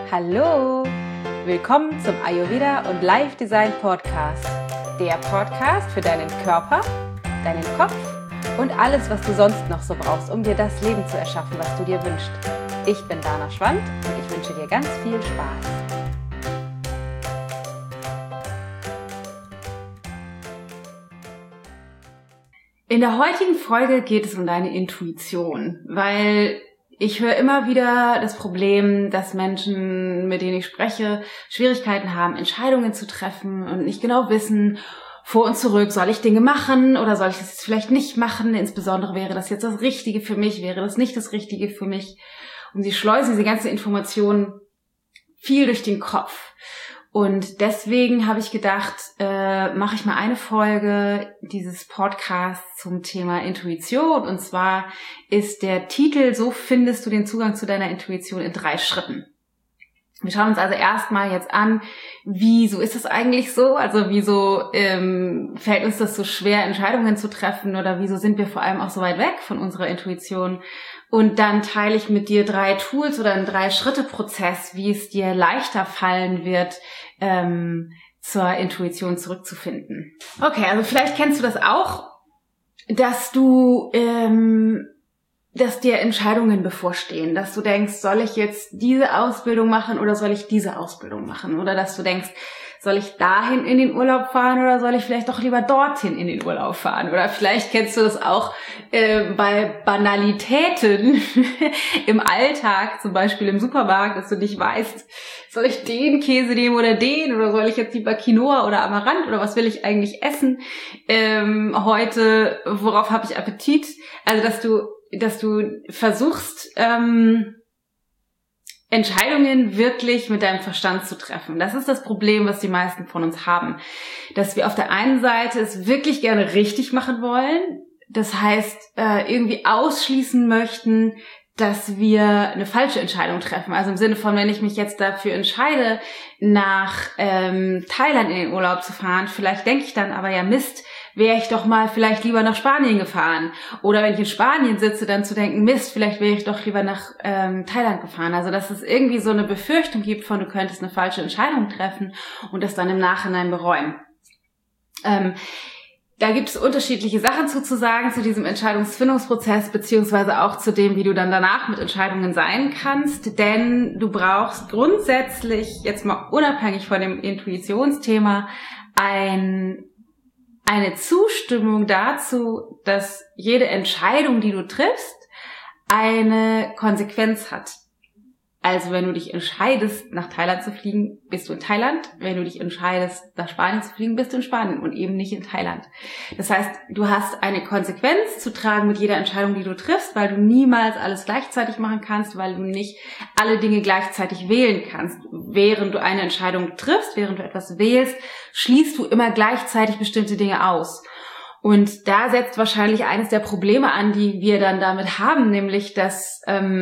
Hallo, willkommen zum Ayurveda und Life Design Podcast. Der Podcast für deinen Körper, deinen Kopf und alles, was du sonst noch so brauchst, um dir das Leben zu erschaffen, was du dir wünschst. Ich bin Dana Schwand und ich wünsche dir ganz viel Spaß. In der heutigen Folge geht es um deine Intuition, weil ich höre immer wieder das Problem, dass Menschen, mit denen ich spreche, Schwierigkeiten haben, Entscheidungen zu treffen und nicht genau wissen, vor und zurück, soll ich Dinge machen oder soll ich das jetzt vielleicht nicht machen? Insbesondere wäre das jetzt das Richtige für mich, wäre das nicht das Richtige für mich? Und sie schleusen diese ganze Information viel durch den Kopf. Und deswegen habe ich gedacht, mache ich mal eine Folge dieses Podcasts zum Thema Intuition. Und zwar ist der Titel: So findest du den Zugang zu deiner Intuition in 3 Schritten. Wir schauen uns also erstmal jetzt an, wieso ist es eigentlich so? Also wieso fällt uns das so schwer, Entscheidungen zu treffen? Oder wieso sind wir vor allem auch so weit weg von unserer Intuition? Und dann teile ich mit dir 3 Tools oder einen 3-Schritte-Prozess, wie es dir leichter fallen wird, zur Intuition zurückzufinden. Okay, also vielleicht kennst du das auch, dass dir Entscheidungen bevorstehen, dass du denkst, soll ich jetzt diese Ausbildung machen oder soll ich diese Ausbildung machen? Oder dass du denkst, soll ich dahin in den Urlaub fahren oder soll ich vielleicht doch lieber dorthin in den Urlaub fahren? Oder vielleicht kennst du das auch bei Banalitäten im Alltag, zum Beispiel im Supermarkt, dass du nicht weißt, soll ich den Käse nehmen oder soll ich jetzt lieber Quinoa oder Amaranth oder was will ich eigentlich essen heute? Worauf habe ich Appetit? Also, dass du versuchst, Entscheidungen wirklich mit deinem Verstand zu treffen. Das ist das Problem, was die meisten von uns haben. Dass wir auf der einen Seite es wirklich gerne richtig machen wollen. Das heißt, irgendwie ausschließen möchten, dass wir eine falsche Entscheidung treffen. Also im Sinne von, wenn ich mich jetzt dafür entscheide, nach Thailand in den Urlaub zu fahren, vielleicht denke ich dann aber, ja Mist, wäre ich doch mal vielleicht lieber nach Spanien gefahren. Oder wenn ich in Spanien sitze, dann zu denken, Mist, vielleicht wäre ich doch lieber nach Thailand gefahren. Also dass es irgendwie so eine Befürchtung gibt von, du könntest eine falsche Entscheidung treffen und das dann im Nachhinein bereuen. Da gibt es unterschiedliche Sachen zu sagen zu diesem Entscheidungsfindungsprozess, beziehungsweise auch zu dem, wie du dann danach mit Entscheidungen sein kannst. Denn du brauchst grundsätzlich, jetzt mal unabhängig von dem Intuitionsthema, eine Zustimmung dazu, dass jede Entscheidung, die du triffst, eine Konsequenz hat. Also wenn du dich entscheidest, nach Thailand zu fliegen, bist du in Thailand. Wenn du dich entscheidest, nach Spanien zu fliegen, bist du in Spanien und eben nicht in Thailand. Das heißt, du hast eine Konsequenz zu tragen mit jeder Entscheidung, die du triffst, weil du niemals alles gleichzeitig machen kannst, weil du nicht alle Dinge gleichzeitig wählen kannst. Während du eine Entscheidung triffst, während du etwas wählst, schließt du immer gleichzeitig bestimmte Dinge aus. Und da setzt wahrscheinlich eines der Probleme an, die wir dann damit haben, nämlich, dass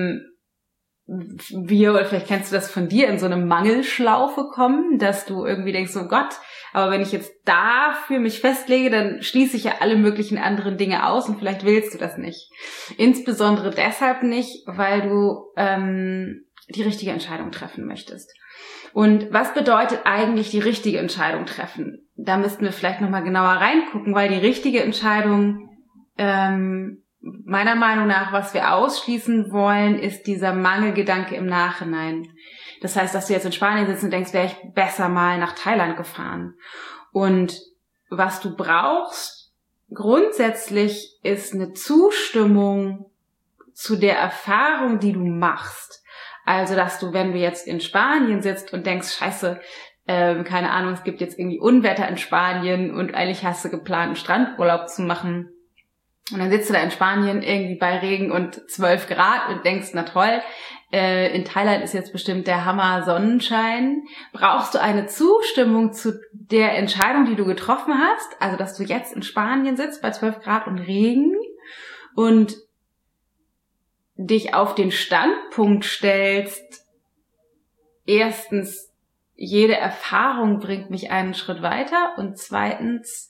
wir, oder vielleicht kennst du das von dir, in so eine Mangelschlaufe kommen, dass du irgendwie denkst, oh Gott, aber wenn ich jetzt dafür mich festlege, dann schließe ich ja alle möglichen anderen Dinge aus und vielleicht willst du das nicht. Insbesondere deshalb nicht, weil du die richtige Entscheidung treffen möchtest. Und was bedeutet eigentlich die richtige Entscheidung treffen? Da müssten wir vielleicht nochmal genauer reingucken, weil die richtige Entscheidung meiner Meinung nach, was wir ausschließen wollen, ist dieser Mangelgedanke im Nachhinein. Das heißt, dass du jetzt in Spanien sitzt und denkst, wäre ich besser mal nach Thailand gefahren. Und was du brauchst grundsätzlich ist eine Zustimmung zu der Erfahrung, die du machst. Also, dass du, wenn du jetzt in Spanien sitzt und denkst, scheiße, keine Ahnung, es gibt jetzt irgendwie Unwetter in Spanien und eigentlich hast du geplant, einen Strandurlaub zu machen. Und dann sitzt du da in Spanien irgendwie bei Regen und 12 Grad und denkst, na toll, in Thailand ist jetzt bestimmt der Hammer Sonnenschein. Brauchst du eine Zustimmung zu der Entscheidung, die du getroffen hast? Also, dass du jetzt in Spanien sitzt bei 12 Grad und Regen und dich auf den Standpunkt stellst, erstens, jede Erfahrung bringt mich einen Schritt weiter und zweitens,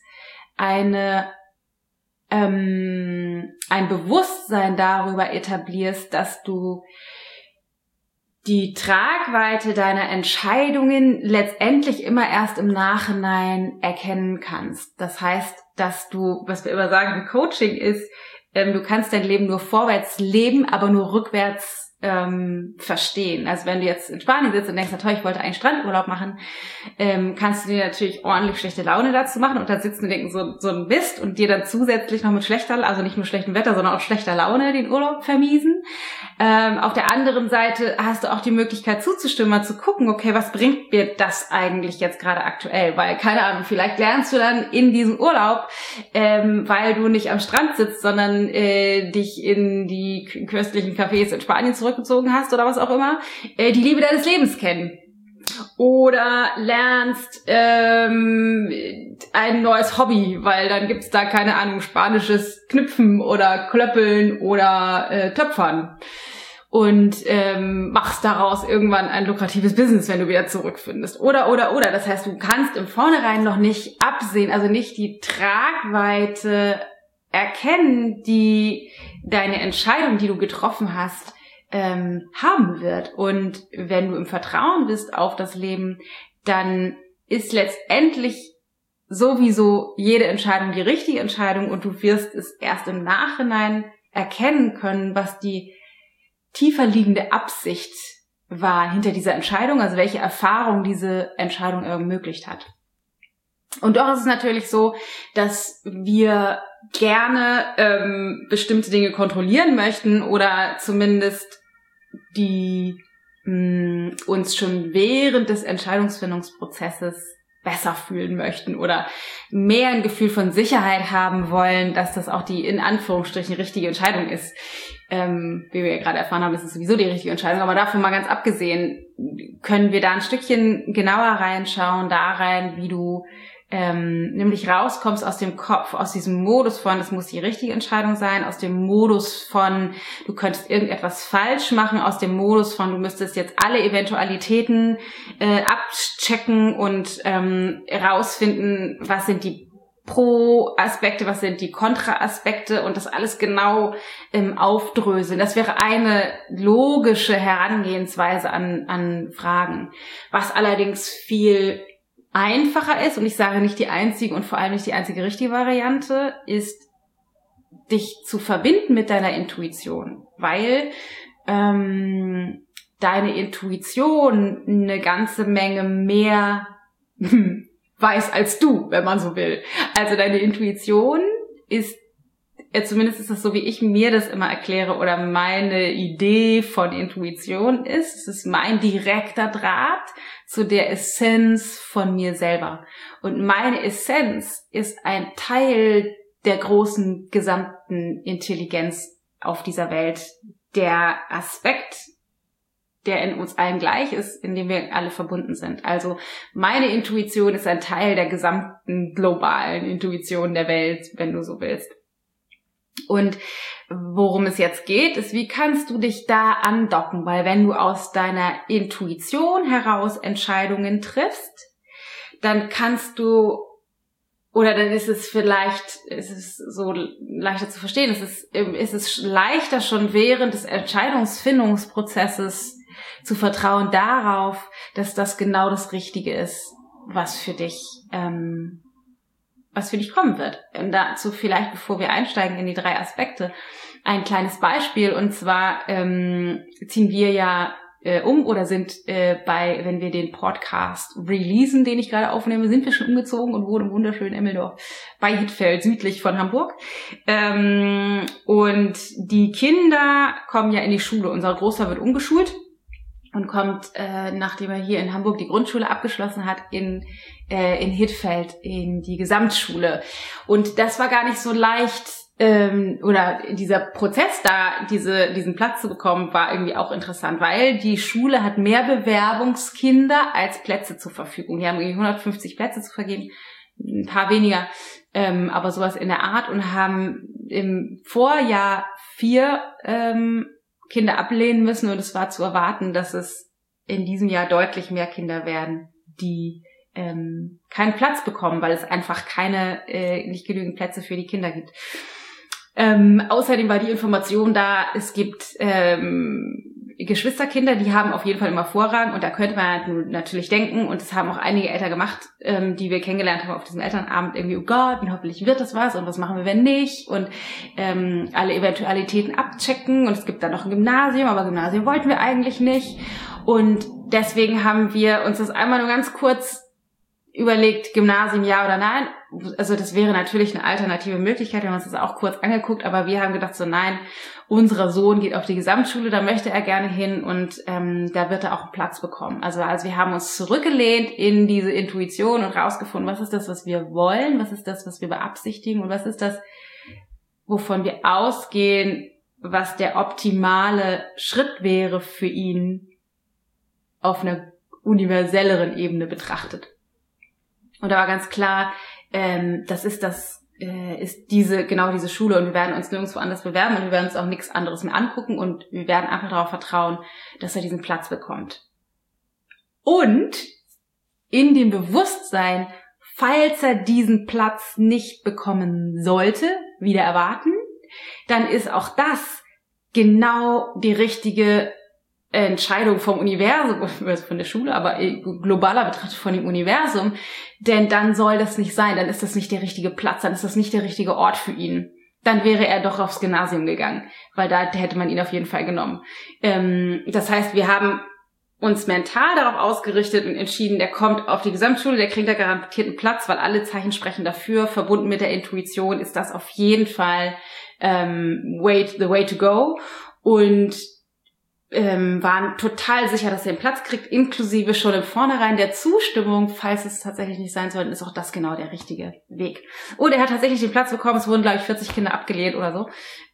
ein Bewusstsein darüber etablierst, dass du die Tragweite deiner Entscheidungen letztendlich immer erst im Nachhinein erkennen kannst. Das heißt, dass du, was wir immer sagen im Coaching ist, du kannst dein Leben nur vorwärts leben, aber nur rückwärts verstehen. Also wenn du jetzt in Spanien sitzt und denkst, na toll, ich wollte einen Strandurlaub machen, kannst du dir natürlich ordentlich schlechte Laune dazu machen und dann sitzen und denken so ein Mist und dir dann zusätzlich noch mit also nicht nur schlechtem Wetter, sondern auch schlechter Laune den Urlaub vermiesen. Auf der anderen Seite hast du auch die Möglichkeit zuzustimmen, mal zu gucken, okay, was bringt mir das eigentlich jetzt gerade aktuell? Weil, keine Ahnung, vielleicht lernst du dann in diesem Urlaub, weil du nicht am Strand sitzt, sondern dich in die köstlichen Cafés in Spanien zurückgezogen hast oder was auch immer, die Liebe deines Lebens kennen. Oder lernst ein neues Hobby, weil dann gibt's da, keine Ahnung, spanisches Knüpfen oder Klöppeln oder Töpfern. Und machst daraus irgendwann ein lukratives Business, wenn du wieder zurückfindest. Oder. Das heißt, du kannst im Vornherein noch nicht absehen, also nicht die Tragweite erkennen, die deine Entscheidung, die du getroffen hast, haben wird. Und wenn du im Vertrauen bist auf das Leben, dann ist letztendlich sowieso jede Entscheidung die richtige Entscheidung und du wirst es erst im Nachhinein erkennen können, was die tiefer liegende Absicht war hinter dieser Entscheidung, also welche Erfahrung diese Entscheidung ermöglicht hat. Und doch ist es natürlich so, dass wir gerne bestimmte Dinge kontrollieren möchten oder zumindest die uns schon während des Entscheidungsfindungsprozesses besser fühlen möchten oder mehr ein Gefühl von Sicherheit haben wollen, dass das auch die in Anführungsstrichen richtige Entscheidung ist. Wie wir ja gerade erfahren haben, ist es sowieso die richtige Entscheidung. Aber davon mal ganz abgesehen, können wir da ein Stückchen genauer reinschauen, da rein, wie du nämlich rauskommst aus dem Kopf, aus diesem Modus von, das muss die richtige Entscheidung sein, aus dem Modus von, du könntest irgendetwas falsch machen, aus dem Modus von, du müsstest jetzt alle Eventualitäten abchecken und rausfinden, was sind die Pro-Aspekte, was sind die Kontra-Aspekte und das alles genau aufdröseln. Das wäre eine logische Herangehensweise an Fragen. Was allerdings viel einfacher ist, und ich sage nicht die einzige und vor allem nicht die einzige richtige Variante, ist, dich zu verbinden mit deiner Intuition, weil deine Intuition eine ganze Menge mehr weiß als du, wenn man so will. Also deine Intuition ist, zumindest ist das so, wie ich mir das immer erkläre, oder meine Idee von Intuition ist, es ist mein direkter Draht zu der Essenz von mir selber. Und meine Essenz ist ein Teil der großen gesamten Intelligenz auf dieser Welt. Der Aspekt, der in uns allen gleich ist, in dem wir alle verbunden sind. Also meine Intuition ist ein Teil der gesamten globalen Intuition der Welt, wenn du so willst. Und worum es jetzt geht, ist, wie kannst du dich da andocken? Weil wenn du aus deiner Intuition heraus Entscheidungen triffst, dann kannst du, oder dann ist es vielleicht, ist es so leichter zu verstehen, ist es leichter schon während des Entscheidungsfindungsprozesses zu vertrauen darauf, dass das genau das Richtige ist, was für dich kommen wird. Und dazu vielleicht, bevor wir einsteigen in die 3 Aspekte, ein kleines Beispiel. Und zwar ziehen wir ja um oder sind wenn wir den Podcast releasen, den ich gerade aufnehme, sind wir schon umgezogen und wohnen im wunderschönen Emmeldorf bei Hittfeld, südlich von Hamburg. Und die Kinder kommen ja in die Schule. Unser Großer wird umgeschult und kommt, nachdem er hier in Hamburg die Grundschule abgeschlossen hat, in Hittfeld in die Gesamtschule. Und das war gar nicht so leicht, oder dieser Prozess da, diesen Platz zu bekommen, war irgendwie auch interessant, weil die Schule hat mehr Bewerbungskinder als Plätze zur Verfügung. Die haben irgendwie 150 Plätze zu vergeben, ein paar weniger, aber sowas in der Art, und haben im Vorjahr 4 Kinder ablehnen müssen, und es war zu erwarten, dass es in diesem Jahr deutlich mehr Kinder werden, die keinen Platz bekommen, weil es einfach nicht genügend Plätze für die Kinder gibt. Außerdem war die Information da, es gibt Geschwisterkinder, die haben auf jeden Fall immer Vorrang und da könnte man natürlich denken, und das haben auch einige Eltern gemacht, die wir kennengelernt haben auf diesem Elternabend, irgendwie, oh Gott, und hoffentlich wird das was und was machen wir, wenn nicht, und alle Eventualitäten abchecken, und es gibt dann noch ein Gymnasium, aber Gymnasium wollten wir eigentlich nicht, und deswegen haben wir uns das einmal nur ganz kurz überlegt, Gymnasium ja oder nein. Also das wäre natürlich eine alternative Möglichkeit, wir haben uns das auch kurz angeguckt, aber wir haben gedacht so, nein, unser Sohn geht auf die Gesamtschule, da möchte er gerne hin, und da wird er auch einen Platz bekommen. Also wir haben uns zurückgelehnt in diese Intuition und rausgefunden, was ist das, was wir wollen, was ist das, was wir beabsichtigen, und was ist das, wovon wir ausgehen, was der optimale Schritt wäre für ihn auf einer universelleren Ebene betrachtet. Und da war ganz klar, ist diese Schule, und wir werden uns nirgendwo anders bewerben und wir werden uns auch nichts anderes mehr angucken und wir werden einfach darauf vertrauen, dass er diesen Platz bekommt. Und in dem Bewusstsein, falls er diesen Platz nicht bekommen sollte, wieder erwarten, dann ist auch das genau die richtige Entscheidung vom Universum, von der Schule, aber globaler betrachtet von dem Universum, denn dann soll das nicht sein, dann ist das nicht der richtige Platz, dann ist das nicht der richtige Ort für ihn. Dann wäre er doch aufs Gymnasium gegangen, weil da hätte man ihn auf jeden Fall genommen. Das heißt, wir haben uns mental darauf ausgerichtet und entschieden, der kommt auf die Gesamtschule, der kriegt da garantiert einen Platz, weil alle Zeichen sprechen dafür, verbunden mit der Intuition ist das auf jeden Fall the way to go, und waren total sicher, dass er einen Platz kriegt, inklusive schon im Vornherein der Zustimmung, falls es tatsächlich nicht sein soll, ist auch das genau der richtige Weg. Und er hat tatsächlich den Platz bekommen, es wurden, glaube ich, 40 Kinder abgelehnt oder so.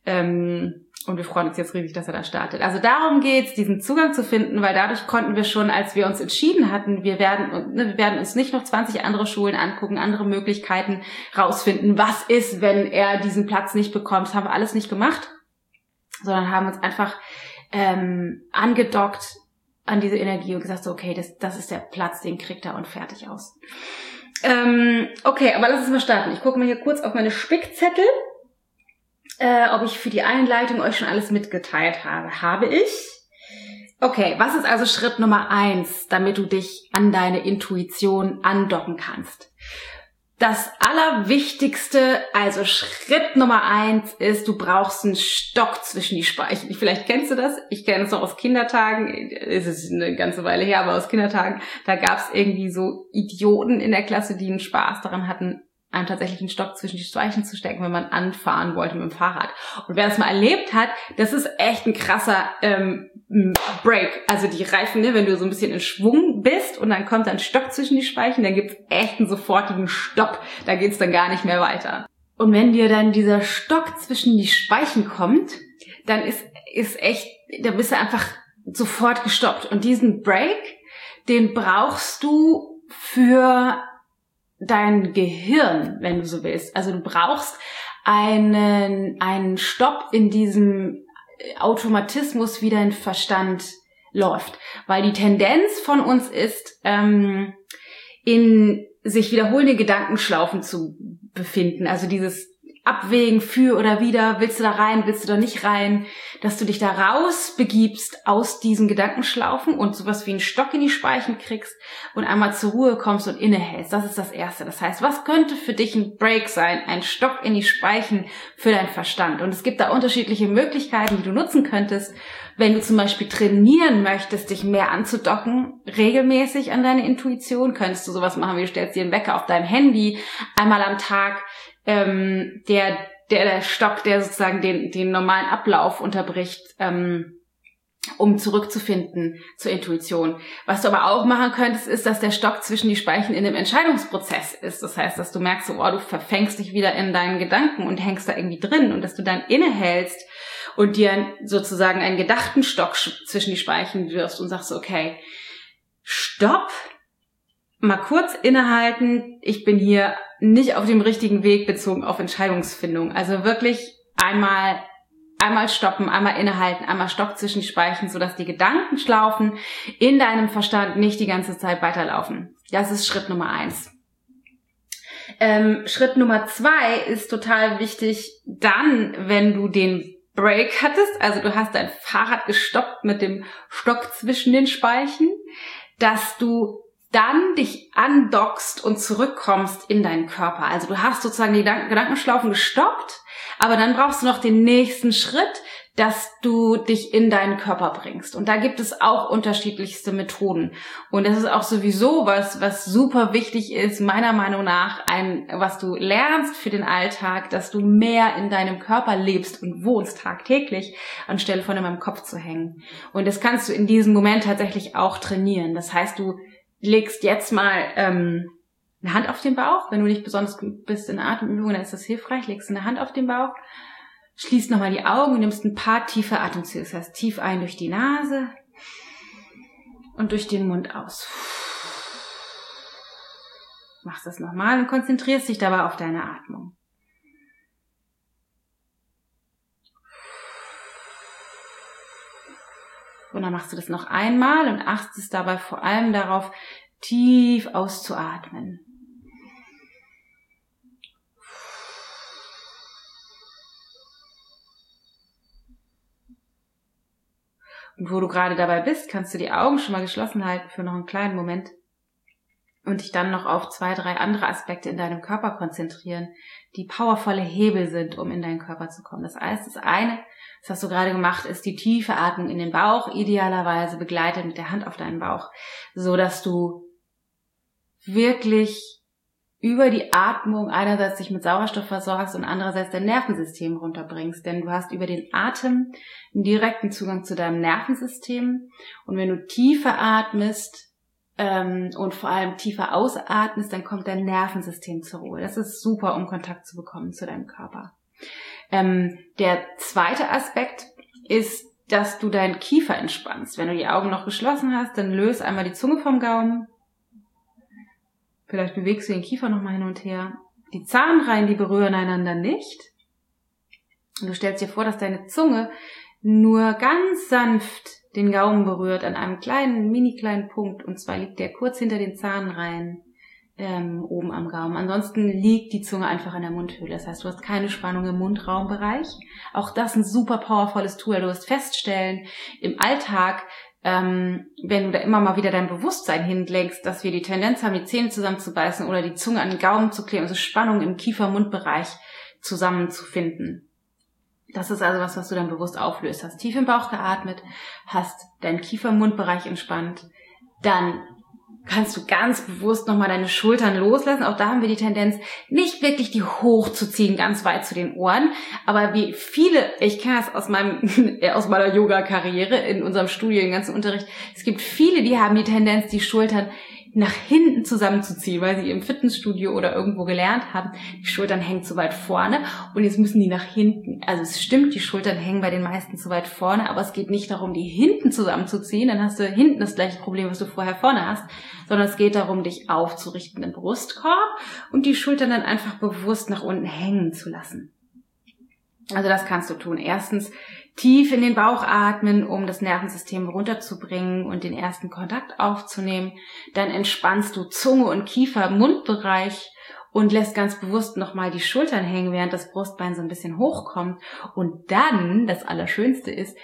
Und wir freuen uns jetzt riesig, dass er da startet. Also darum geht's, diesen Zugang zu finden, weil dadurch konnten wir schon, als wir uns entschieden hatten, wir werden uns nicht noch 20 andere Schulen angucken, andere Möglichkeiten rausfinden, was ist, wenn er diesen Platz nicht bekommt. Das haben wir alles nicht gemacht, sondern haben uns einfach angedockt an diese Energie und gesagt so, okay, das ist der Platz, den kriegt er, und fertig aus. Okay, aber lass uns mal starten. Ich gucke mal hier kurz auf meine Spickzettel, ob ich für die Einleitung euch schon alles mitgeteilt habe. Habe ich? Okay, was ist also Schritt Nummer 1, damit du dich an deine Intuition andocken kannst? Das Allerwichtigste, also Schritt Nummer 1 ist, du brauchst einen Stock zwischen die Speichen. Vielleicht kennst du das. Ich kenne es noch aus Kindertagen. Es ist eine ganze Weile her, aber aus Kindertagen. Da gab es irgendwie so Idioten in der Klasse, die einen Spaß daran hatten, einem tatsächlich einen Stock zwischen die Speichen zu stecken, wenn man anfahren wollte mit dem Fahrrad. Und wer das mal erlebt hat, das ist echt ein krasser Break. Also die Reifen, ne, wenn du so ein bisschen in Schwung bist und dann kommt ein Stock zwischen die Speichen, dann gibt's echt einen sofortigen Stopp. Da geht's dann gar nicht mehr weiter. Und wenn dir dann dieser Stock zwischen die Speichen kommt, dann ist echt, da bist du einfach sofort gestoppt. Und diesen Break, den brauchst du für dein Gehirn, wenn du so willst. Also du brauchst einen Stopp in diesem Automatismus, wie dein Verstand läuft. Weil die Tendenz von uns ist, in sich wiederholende Gedankenschlaufen zu befinden. Also dieses Abwägen für oder wider, willst du da rein, willst du da nicht rein, dass du dich da raus begibst aus diesen Gedankenschlaufen und sowas wie einen Stock in die Speichen kriegst und einmal zur Ruhe kommst und innehältst. Das ist das Erste. Das heißt, was könnte für dich ein Break sein, ein Stock in die Speichen für deinen Verstand? Und es gibt da unterschiedliche Möglichkeiten, die du nutzen könntest. Wenn du zum Beispiel trainieren möchtest, dich mehr anzudocken, regelmäßig an deine Intuition, könntest du sowas machen, wie du stellst dir einen Wecker auf deinem Handy einmal am Tag, der Stock, der sozusagen den normalen Ablauf unterbricht, um zurückzufinden zur Intuition. Was du aber auch machen könntest, ist, dass der Stock zwischen die Speichen in dem Entscheidungsprozess ist. Das heißt, dass du merkst, so, du verfängst dich wieder in deinen Gedanken und hängst da irgendwie drin, und dass du dann innehältst und dir sozusagen einen gedachten Stock zwischen die Speichen wirfst und sagst, okay, stopp, mal kurz innehalten, ich bin hier nicht auf dem richtigen Weg bezogen auf Entscheidungsfindung. Also wirklich einmal stoppen, einmal innehalten, einmal Stock zwischen die Speichen, sodass die Gedankenschlaufen in deinem Verstand nicht die ganze Zeit weiterlaufen. Das ist Schritt Nummer 1. Schritt Nummer 2 ist total wichtig, dann, wenn du den Break hattest, also du hast dein Fahrrad gestoppt mit dem Stock zwischen den Speichen, dass du dann dich andockst und zurückkommst in deinen Körper. Also du hast sozusagen die Gedankenschlaufen gestoppt, aber dann brauchst du noch den nächsten Schritt, dass du dich in deinen Körper bringst. Und da gibt es auch unterschiedlichste Methoden. Und das ist auch sowieso was super wichtig ist, meiner Meinung nach, was du lernst für den Alltag, dass du mehr in deinem Körper lebst und wohnst tagtäglich, anstelle von in meinem Kopf zu hängen. Und das kannst du in diesem Moment tatsächlich auch trainieren. Das heißt, du legst jetzt mal eine Hand auf den Bauch. Wenn du nicht besonders gut bist in Atemübungen, dann ist das hilfreich. Legst eine Hand auf den Bauch, schließt nochmal die Augen und nimmst ein paar tiefe Atemzüge. Das heißt, tief ein durch die Nase und durch den Mund aus. Machst das nochmal und konzentrierst dich dabei auf deine Atmung. Und dann machst du das noch einmal und achtest dabei vor allem darauf, tief auszuatmen. Und wo du gerade dabei bist, kannst du die Augen schon mal geschlossen halten für noch einen kleinen Moment und dich dann noch auf 2, 3 andere Aspekte in deinem Körper konzentrieren, die powervolle Hebel sind, um in deinen Körper zu kommen. Das heißt, das eine, das hast du gerade gemacht, ist die tiefe Atmung in den Bauch, idealerweise begleitet mit der Hand auf deinen Bauch, so dass du wirklich über die Atmung einerseits dich mit Sauerstoff versorgst und andererseits dein Nervensystem runterbringst. Denn du hast über den Atem einen direkten Zugang zu deinem Nervensystem. Und wenn du tiefer atmest und vor allem tiefer ausatmest, dann kommt dein Nervensystem zur Ruhe. Das ist super, um Kontakt zu bekommen zu deinem Körper. Der zweite Aspekt ist, dass du deinen Kiefer entspannst. Wenn du die Augen noch geschlossen hast, dann löse einmal die Zunge vom Gaumen. Vielleicht bewegst du den Kiefer nochmal hin und her. Die Zahnreihen, die berühren einander nicht. Und du stellst dir vor, dass deine Zunge nur ganz sanft den Gaumen berührt an einem mini kleinen Punkt. Und zwar liegt der kurz hinter den Zahnreihen oben am Gaumen. Ansonsten liegt die Zunge einfach in der Mundhöhle. Das heißt, du hast keine Spannung im Mundraumbereich. Auch das ein super powervolles Tool. Du wirst feststellen, im Alltag, wenn du da immer mal wieder dein Bewusstsein hinlenkst, dass wir die Tendenz haben, die Zähne zusammenzubeißen oder die Zunge an den Gaumen zu kleben, also Spannung im Kiefer-Mund-Bereich zusammenzufinden. Das ist also was du dann bewusst auflöst. Hast tief im Bauch geatmet, hast deinen Kiefer-Mund-Bereich entspannt, dann kannst du ganz bewusst nochmal deine Schultern loslassen. Auch da haben wir die Tendenz, nicht wirklich die hochzuziehen, ganz weit zu den Ohren. Aber wie viele, ich kenne das aus meiner Yoga-Karriere, in unserem Studio, im ganzen Unterricht, es gibt viele, die haben die Tendenz, die Schultern nach hinten zusammenzuziehen, weil sie im Fitnessstudio oder irgendwo gelernt haben, die Schultern hängen zu weit vorne und jetzt müssen die nach hinten. Also es stimmt, die Schultern hängen bei den meisten zu weit vorne, aber es geht nicht darum, die hinten zusammenzuziehen, dann hast du hinten das gleiche Problem, was du vorher vorne hast, sondern es geht darum, dich aufzurichten im Brustkorb und die Schultern dann einfach bewusst nach unten hängen zu lassen. Also das kannst du tun. Erstens tief in den Bauch atmen, um das Nervensystem runterzubringen und den ersten Kontakt aufzunehmen. Dann entspannst du Zunge und Kiefer, Mundbereich und lässt ganz bewusst nochmal die Schultern hängen, während das Brustbein so ein bisschen hochkommt. Und dann, das Allerschönste ist,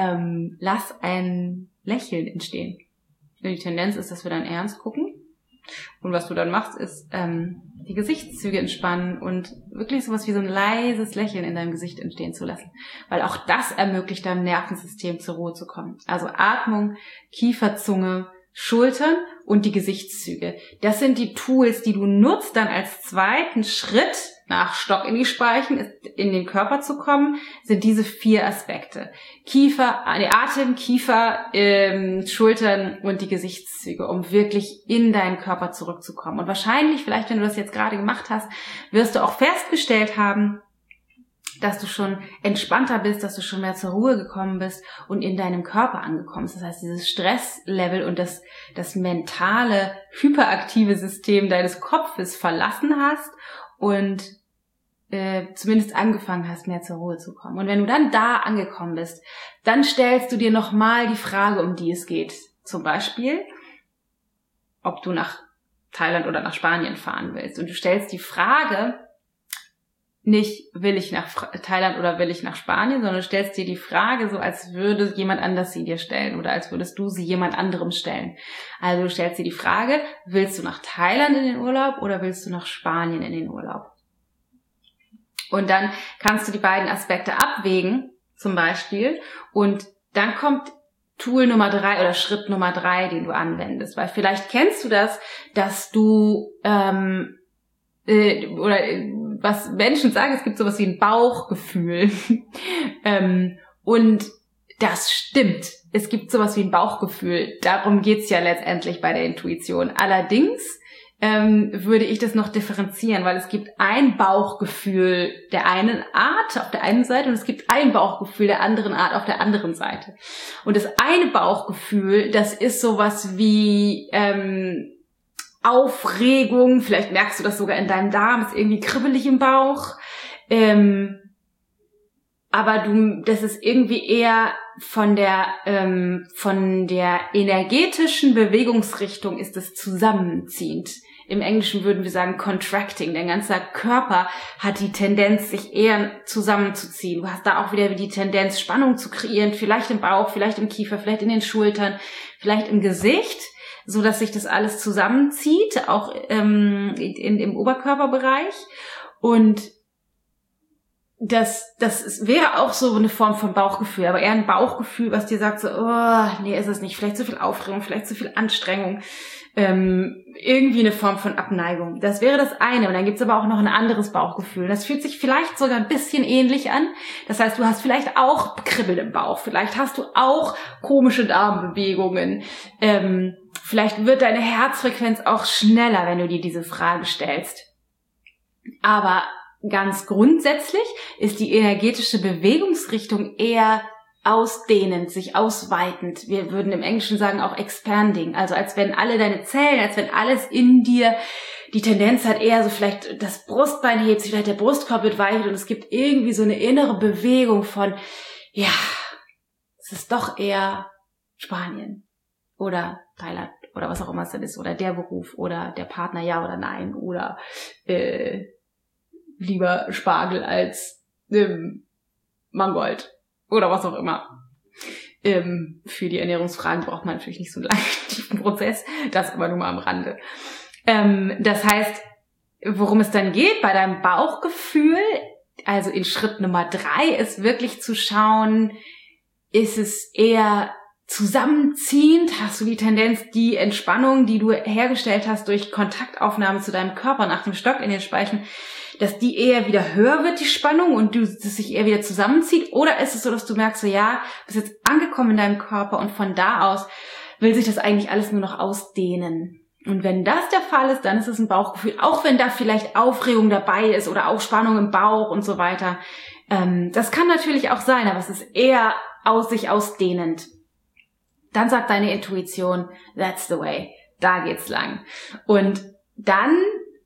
lass ein Lächeln entstehen. Die Tendenz ist, dass wir dann ernst gucken. Und was du dann machst, ist die Gesichtszüge entspannen und wirklich sowas wie so ein leises Lächeln in deinem Gesicht entstehen zu lassen. Weil auch das ermöglicht deinem Nervensystem zur Ruhe zu kommen. Also Atmung, Kiefer, Zunge, Schultern und die Gesichtszüge. Das sind die Tools, die du nutzt dann als zweiten Schritt nach Stock in die Speichen, in den Körper zu kommen, sind diese 4 Aspekte. Atem, Kiefer, Schultern und die Gesichtszüge, um wirklich in deinen Körper zurückzukommen. Und wahrscheinlich, vielleicht wenn du das jetzt gerade gemacht hast, wirst du auch festgestellt haben, dass du schon entspannter bist, dass du schon mehr zur Ruhe gekommen bist und in deinem Körper angekommen bist. Das heißt, dieses Stresslevel und das mentale, hyperaktive System deines Kopfes verlassen hast und zumindest angefangen hast, mehr zur Ruhe zu kommen. Und wenn du dann da angekommen bist, dann stellst du dir nochmal die Frage, um die es geht. Zum Beispiel, ob du nach Thailand oder nach Spanien fahren willst. Und du stellst die Frage nicht, will ich nach Thailand oder will ich nach Spanien, sondern du stellst dir die Frage so, als würde jemand anders sie dir stellen oder als würdest du sie jemand anderem stellen. Also du stellst dir die Frage, willst du nach Thailand in den Urlaub oder willst du nach Spanien in den Urlaub? Und dann kannst du die beiden Aspekte abwägen, zum Beispiel, und dann kommt Tool Nummer 3 oder Schritt Nummer 3, den du anwendest. Weil vielleicht kennst du das, dass du oder was Menschen sagen, es gibt sowas wie ein Bauchgefühl. Und das stimmt. Es gibt sowas wie ein Bauchgefühl. Darum geht's ja letztendlich bei der Intuition. Allerdings würde ich das noch differenzieren, weil es gibt ein Bauchgefühl der einen Art auf der einen Seite und es gibt ein Bauchgefühl der anderen Art auf der anderen Seite. Und das eine Bauchgefühl, das ist sowas wie Aufregung, vielleicht merkst du das sogar in deinem Darm, ist irgendwie kribbelig im Bauch, aber das ist irgendwie eher von der energetischen Bewegungsrichtung ist es zusammenziehend. Im Englischen würden wir sagen contracting. Dein ganzer Körper hat die Tendenz, sich eher zusammenzuziehen. Du hast da auch wieder die Tendenz, Spannung zu kreieren, vielleicht im Bauch, vielleicht im Kiefer, vielleicht in den Schultern, vielleicht im Gesicht, so dass sich das alles zusammenzieht, auch im Oberkörperbereich. Und das wäre auch so eine Form von Bauchgefühl, aber eher ein Bauchgefühl, was dir sagt so, oh, nee, ist es nicht, vielleicht zu viel Aufregung, vielleicht zu viel Anstrengung, irgendwie eine Form von Abneigung. Das wäre das eine. Und dann gibt's aber auch noch ein anderes Bauchgefühl. Das fühlt sich vielleicht sogar ein bisschen ähnlich an. Das heißt, du hast vielleicht auch Kribbeln im Bauch, vielleicht hast du auch komische Darmbewegungen, vielleicht wird deine Herzfrequenz auch schneller, wenn du dir diese Frage stellst. Aber ganz grundsätzlich ist die energetische Bewegungsrichtung eher ausdehnend, sich ausweitend. Wir würden im Englischen sagen auch expanding. Also als wenn alle deine Zellen, als wenn alles in dir die Tendenz hat, eher so vielleicht das Brustbein hebt sich, vielleicht der Brustkorb wird weitet und es gibt irgendwie so eine innere Bewegung von, ja, es ist doch eher Spanien oder Thailand oder was auch immer es dann ist oder der Beruf oder der Partner, ja oder nein oder lieber Spargel als Mangold oder was auch immer. Für die Ernährungsfragen braucht man natürlich nicht so einen langen, tiefen Prozess, das aber nur mal am Rande. Das heißt, worum es dann geht bei deinem Bauchgefühl, also in Schritt Nummer 3, ist wirklich zu schauen, ist es eher zusammenziehend, hast du die Tendenz, die Entspannung, die du hergestellt hast durch Kontaktaufnahme zu deinem Körper nach dem Stock in den Speichen, dass die eher wieder höher wird, die Spannung, und das sich eher wieder zusammenzieht? Oder ist es so, dass du merkst, so ja, du bist jetzt angekommen in deinem Körper und von da aus will sich das eigentlich alles nur noch ausdehnen? Und wenn das der Fall ist, dann ist es ein Bauchgefühl, auch wenn da vielleicht Aufregung dabei ist oder auch Spannung im Bauch und so weiter. Das kann natürlich auch sein, aber es ist eher sich ausdehnend. Dann sagt deine Intuition, that's the way, da geht's lang. Und dann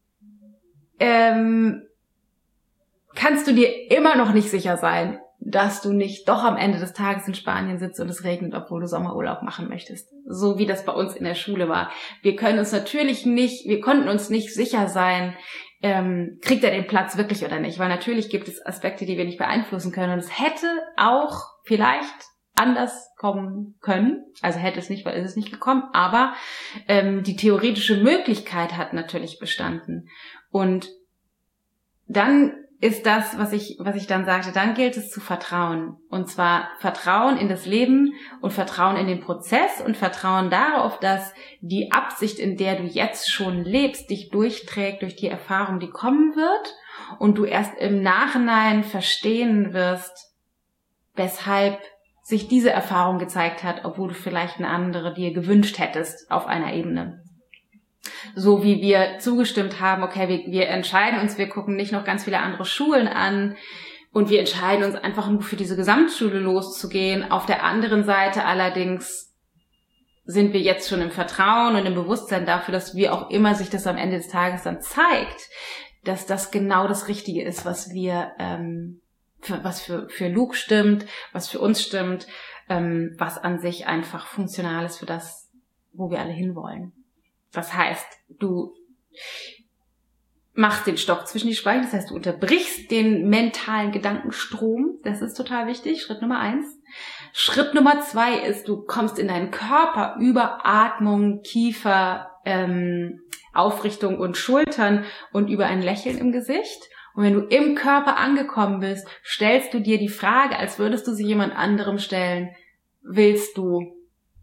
kannst du dir immer noch nicht sicher sein, dass du nicht doch am Ende des Tages in Spanien sitzt und es regnet, obwohl du Sommerurlaub machen möchtest. So wie das bei uns in der Schule war. Wir konnten uns nicht sicher sein, kriegt er den Platz wirklich oder nicht. Weil natürlich gibt es Aspekte, die wir nicht beeinflussen können. Und es hätte auch vielleicht anders kommen können. Also hätte es nicht, weil ist es nicht gekommen. Aber die theoretische Möglichkeit hat natürlich bestanden. Und dann ist das, was ich dann sagte, dann gilt es zu vertrauen. Und zwar Vertrauen in das Leben und Vertrauen in den Prozess und Vertrauen darauf, dass die Absicht, in der du jetzt schon lebst, dich durchträgt durch die Erfahrung, die kommen wird, und du erst im Nachhinein verstehen wirst, weshalb sich diese Erfahrung gezeigt hat, obwohl du vielleicht eine andere dir gewünscht hättest auf einer Ebene. So wie wir zugestimmt haben, okay, wir entscheiden uns, wir gucken nicht noch ganz viele andere Schulen an und wir entscheiden uns einfach nur für diese Gesamtschule loszugehen. Auf der anderen Seite allerdings sind wir jetzt schon im Vertrauen und im Bewusstsein dafür, dass wie auch immer sich das am Ende des Tages dann zeigt, dass das genau das Richtige ist, was wir, was für Luke stimmt, was für uns stimmt, was an sich einfach funktional ist für das, wo wir alle hinwollen. Das heißt, machst den Stopp zwischen die Speichen, das heißt, du unterbrichst den mentalen Gedankenstrom. Das ist total wichtig, Schritt Nummer 1. Schritt Nummer 2 ist, du kommst in deinen Körper über Atmung, Kiefer, Aufrichtung und Schultern und über ein Lächeln im Gesicht. Und wenn du im Körper angekommen bist, stellst du dir die Frage, als würdest du sie jemand anderem stellen, willst du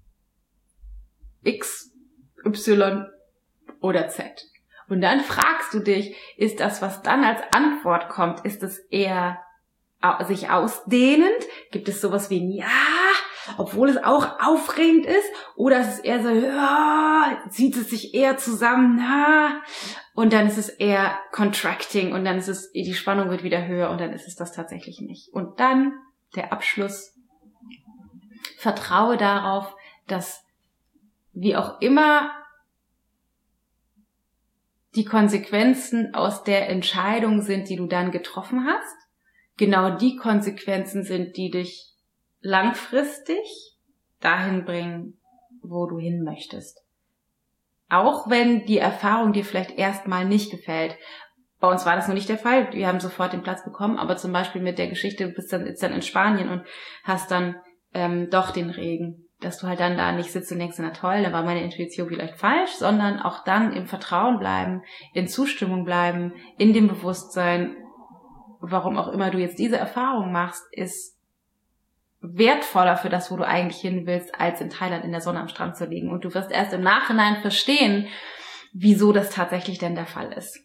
X, Y oder Z? Und dann fragst du dich, ist das, was dann als Antwort kommt, ist es eher sich ausdehnend? Gibt es sowas wie ein Ja, obwohl es auch aufregend ist? Oder ist es eher so, ja, zieht es sich eher zusammen, ja, und dann ist es eher contracting und dann ist es, die Spannung wird wieder höher und dann ist es das tatsächlich nicht. Und dann der Abschluss. Vertraue darauf, dass wie auch immer die Konsequenzen aus der Entscheidung sind, die du dann getroffen hast, genau die Konsequenzen sind, die dich langfristig dahin bringen, wo du hin möchtest. Auch wenn die Erfahrung dir vielleicht erstmal nicht gefällt. Bei uns war das noch nicht der Fall. Wir haben sofort den Platz bekommen, aber zum Beispiel mit der Geschichte, du bist dann in Spanien und hast dann doch den Regen, dass du halt dann da nicht sitzt und denkst, na toll, da war meine Intuition vielleicht falsch, sondern auch dann im Vertrauen bleiben, in Zustimmung bleiben, in dem Bewusstsein, warum auch immer du jetzt diese Erfahrung machst, ist wertvoller für das, wo du eigentlich hin willst, als in Thailand in der Sonne am Strand zu liegen. Und du wirst erst im Nachhinein verstehen, wieso das tatsächlich denn der Fall ist.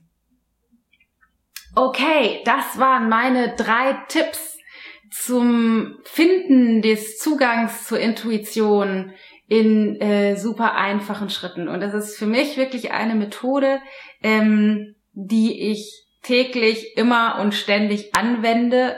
Okay, das waren meine 3 Tipps zum Finden des Zugangs zur Intuition in super einfachen Schritten. Und das ist für mich wirklich eine Methode, die ich täglich immer und ständig anwende.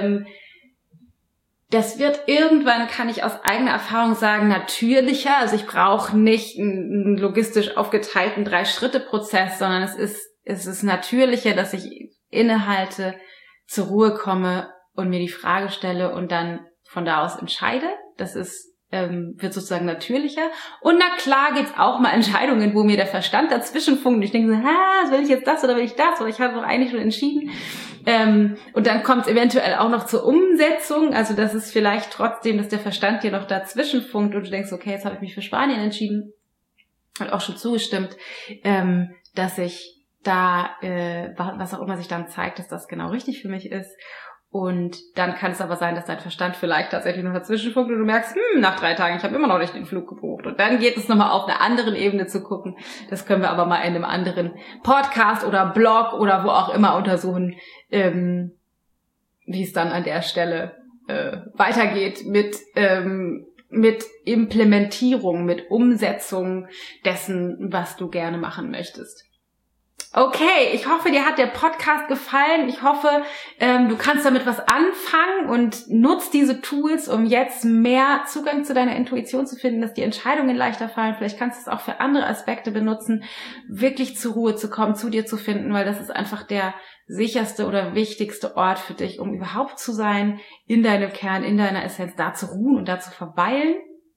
Das wird irgendwann, kann ich aus eigener Erfahrung sagen, natürlicher. Also ich brauche nicht einen logistisch aufgeteilten 3-Schritte-Prozess, sondern es ist natürlicher, dass ich innehalte, zur Ruhe komme und mir die Frage stelle und dann von da aus entscheide. Das wird sozusagen natürlicher. Und na klar gibt's auch mal Entscheidungen, wo mir der Verstand dazwischen funkt. Und ich denke so, will ich jetzt das oder will ich das? Oder ich habe doch eigentlich schon entschieden. Und dann kommt es eventuell auch noch zur Umsetzung. Also das ist vielleicht trotzdem, dass der Verstand dir noch dazwischen funkt und du denkst, okay, jetzt habe ich mich für Spanien entschieden. Und auch schon zugestimmt, dass ich da, was auch immer sich dann zeigt, dass das genau richtig für mich ist. Und dann kann es aber sein, dass dein Verstand vielleicht tatsächlich noch dazwischen funkt und du merkst, nach 3 Tagen, ich habe immer noch nicht den Flug gebucht. Und dann geht es nochmal auf einer anderen Ebene zu gucken. Das können wir aber mal in einem anderen Podcast oder Blog oder wo auch immer untersuchen, wie es dann an der Stelle weitergeht mit Implementierung, mit Umsetzung dessen, was du gerne machen möchtest. Okay, ich hoffe, dir hat der Podcast gefallen. Ich hoffe, du kannst damit was anfangen und nutzt diese Tools, um jetzt mehr Zugang zu deiner Intuition zu finden, dass die Entscheidungen leichter fallen. Vielleicht kannst du es auch für andere Aspekte benutzen, wirklich zur Ruhe zu kommen, zu dir zu finden, weil das ist einfach der sicherste oder wichtigste Ort für dich, um überhaupt zu sein, in deinem Kern, in deiner Essenz, da zu ruhen und da zu verweilen.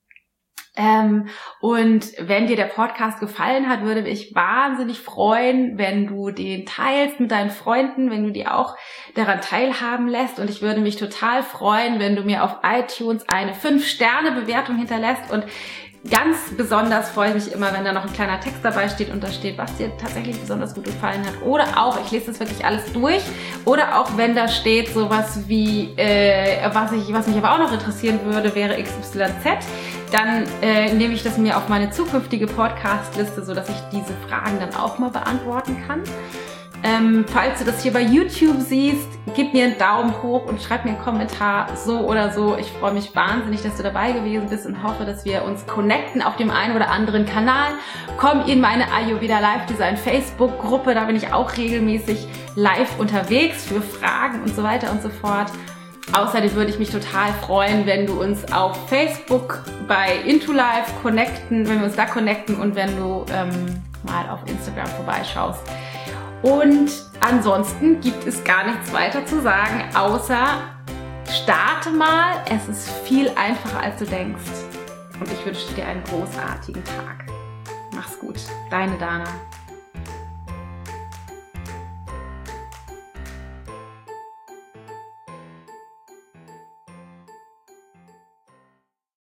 Und wenn dir der Podcast gefallen hat, würde mich wahnsinnig freuen, wenn du den teilst mit deinen Freunden, wenn du die auch daran teilhaben lässt. Und ich würde mich total freuen, wenn du mir auf iTunes eine 5-Sterne-Bewertung hinterlässt. Und ganz besonders freue ich mich immer, wenn da noch ein kleiner Text dabei steht und da steht, was dir tatsächlich besonders gut gefallen hat. Oder auch, ich lese das wirklich alles durch. Oder auch, wenn da steht sowas wie, was mich aber auch noch interessieren würde, wäre XYZ. Dann nehme ich das mir auf meine zukünftige Podcast-Liste, sodass ich diese Fragen dann auch mal beantworten kann. Falls du das hier bei YouTube siehst, gib mir einen Daumen hoch und schreib mir einen Kommentar, so oder so. Ich freue mich wahnsinnig, dass du dabei gewesen bist und hoffe, dass wir uns connecten auf dem einen oder anderen Kanal. Komm in meine Ayurveda Live Design Facebook-Gruppe, da bin ich auch regelmäßig live unterwegs für Fragen und so weiter und so fort. Außerdem würde ich mich total freuen, wenn du uns auf Facebook bei IntoLife connecten, wenn wir uns da connecten und wenn du mal auf Instagram vorbeischaust. Und ansonsten gibt es gar nichts weiter zu sagen, außer starte mal. Es ist viel einfacher, als du denkst. Und ich wünsche dir einen großartigen Tag. Mach's gut. Deine Dana.